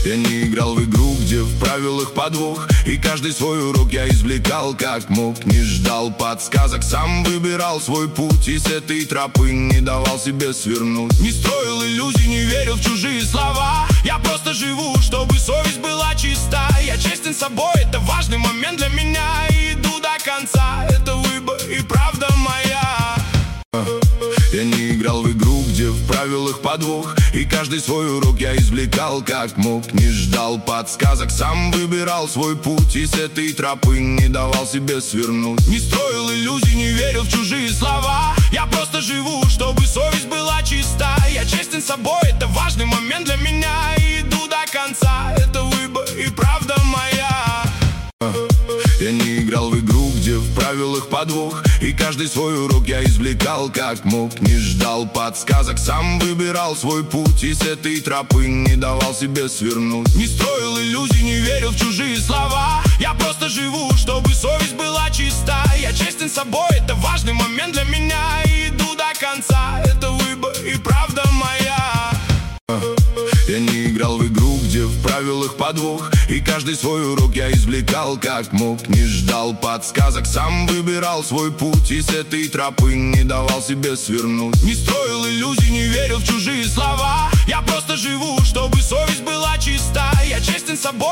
Я не играл в игру, где в правилах подвох, и каждый свой урок я извлекал как мог. Не ждал подсказок, сам выбирал свой путь, и с этой тропы не давал себе свернуть. Не строил иллюзий, не верил в чужие слова. Я просто живу, чтобы совесть была чиста. Я честен с собой, это важный момент для меня, и иду до конца, это выбор и правда моя. Я не играл в игру, где в правилах подвох, и каждый свой урок я извлекал как мог. Не ждал подсказок, сам выбирал свой путь, и с этой тропы не давал себе свернуть. Не строил иллюзий, не верил в чужие слова. Я просто живу, чтобы совесть была чиста. Я честен с собой, это важный момент для меня, и иду до конца, это выбор и правда моя. Я не играл в игру, где в правилах подвох, и каждый свой урок я извлекал как мог. Не ждал подсказок, сам выбирал свой путь, и с этой тропы не давал себе свернуть. Не строил иллюзий, не верил в чужие слова. Я просто живу, чтобы совесть была чиста. Я честен с собой, это важный момент для меня, и иду до конца, это выбор и правда моя. Я не играл в игру, где в правилах подвох, и каждый свой урок я извлекал как мог. Не ждал подсказок, сам выбирал свой путь, и с этой тропы не давал себе свернуть. Не строил иллюзий, не верил в чужие слова. Я просто живу, чтобы совесть была чиста. Я честен с собой.